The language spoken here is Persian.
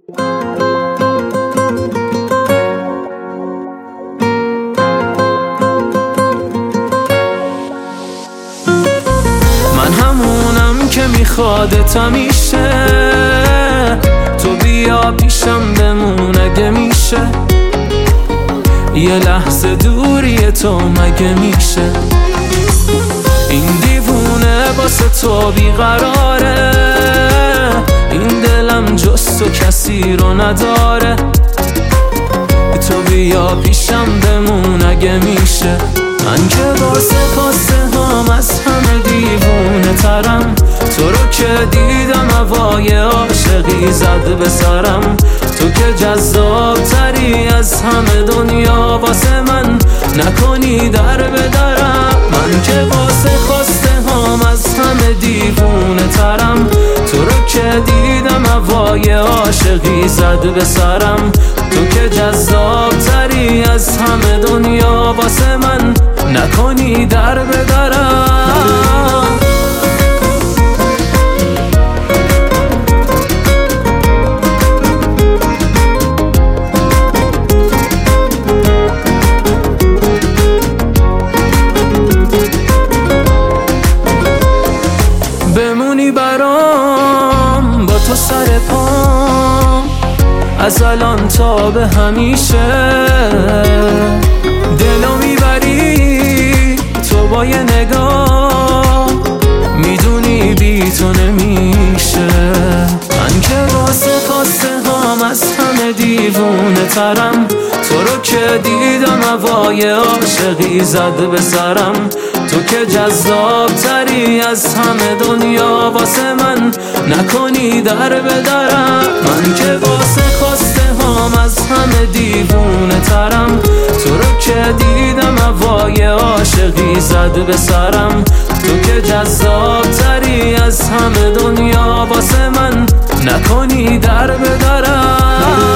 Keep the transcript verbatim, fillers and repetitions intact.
من همونم که میخوادت همیشه، تو بیا پیشم بمون اگه میشه، یه لحظه دوری تو مگه میشه. این دیوونه واسه تو بیقراره، این دلم جز تو کسی رو نداره، تو بیا پیشم بمون اگه میشه. من که واسه خواسته هم از همه دیوونه ترم، تو رو که دیدم هوای عاشقی زد به سرم، تو که جذاب تری از همه دنیا واسه من، نکنی در به درم. من که واسه خواسته هم از همه دیوونه ترم، تو رو که دیدم هوای عاشقی زد به سرم، تو که جذاب تری از همه دنیا واسه من، نکنی در به درم. بمونی برام با تو سر پام، از الان تا به همیشه، دلو میبری تو با یه نگاه، میدونی بی تو نمیشه. من که واسه خواسته هم از همه دیوونه ترم، تو رو که دیدم هوای عاشقی زد به سرم، تو که جذاب تری از همه دنیا واسه من، نکنی در به درم. من که واسه خواسته هم از همه دیوونه ترم، تو رو که دیدم هوای عاشقی زد به سرم، تو که جذاب تری از همه دنیا واسه من، نکنی در به درم.